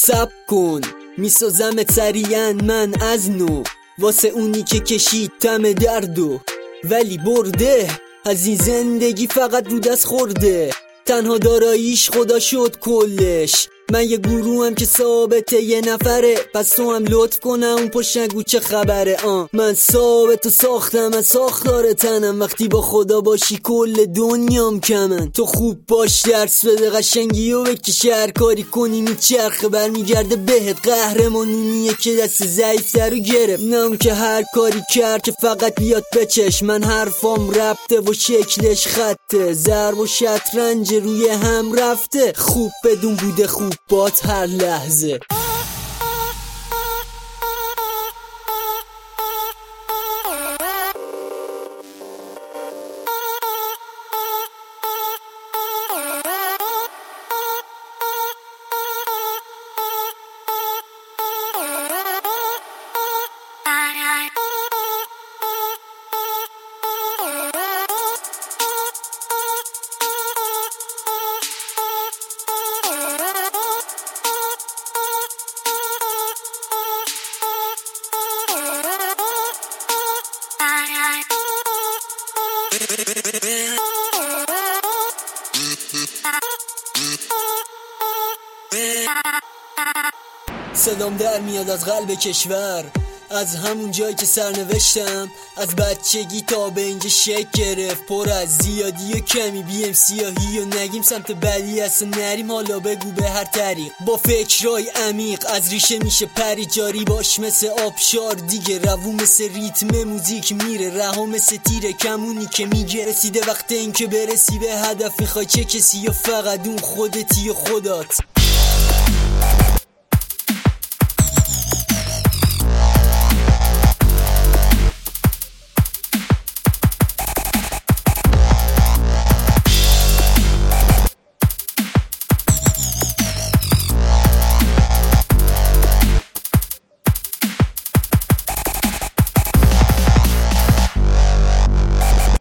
صبر کن میسازمت سریعا من از نو، واسه اونی که کشید تم دردو ولی برده، از این زندگی فقط رو دست خورده، تنها داراییش خدا شد کلش. من یه گروهم که ثابته یه نفره، پس تو هم لطف کنم اون پشت نگو چه خبره. من ثابت و ساختم از ساختار تنم، وقتی با خدا باشی کل دنیام کمن. تو خوب باش درس بده قشنگی و بکش، هر کاری کنی میچرخه برمیگرده بهت. قهرمانونیه که دست ضعیفتر رو گرفت، نه اون که هر کاری کرد که فقط بیاد بچش. من حرفام ربطه و شکلش خطه، ضرب و شطرنج روی هم رفته. خوب بدون بوده خوب بات هر لحظه. صدام در میاد از قلب کشور، از همون جایی که سرنوشتم از بچگی تا به اینجا شکل گرفت. پر از زیادی و کمی بیم سیاهی و نگیم سمت بدی است و نریم، حالا بگو به هر طریق. با فکرای عمیق از ریشه میشه پری، جاری باش مثل آبشار دیگه، روون مثل ریتم موزیک میره، رها مثل تیر کمونی که میگه. رسیده وقت این که برسی به هدف، میخوای چه کسی یا فقط اون خودتی و خدات.